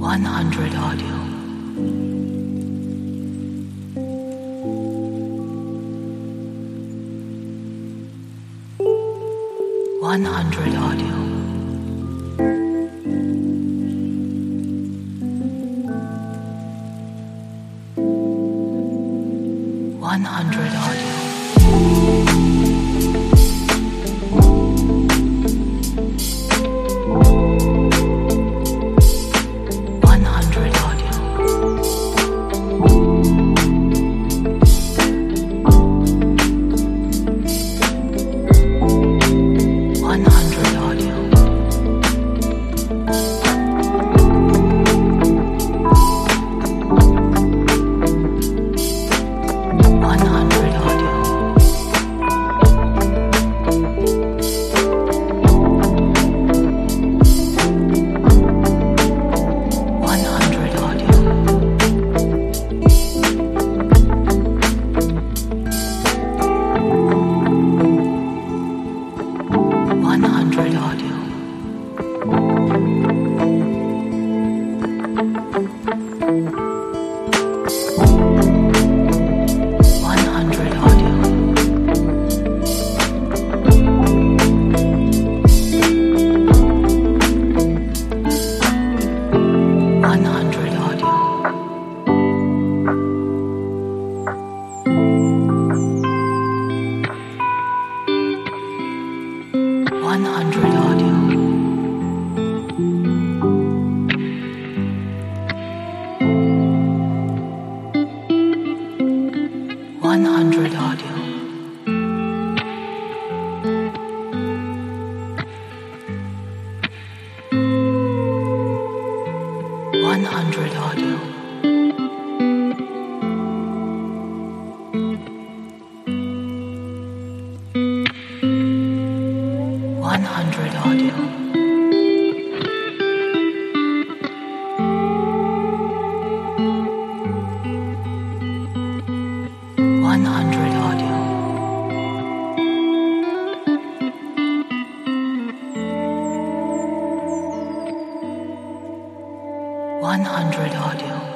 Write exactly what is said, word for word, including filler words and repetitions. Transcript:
one hundred audio. one hundred audio. one hundred audio. one hundred audio. one hundred audio. one hundred audio. one hundred audio. one hundred audio. one hundred audio.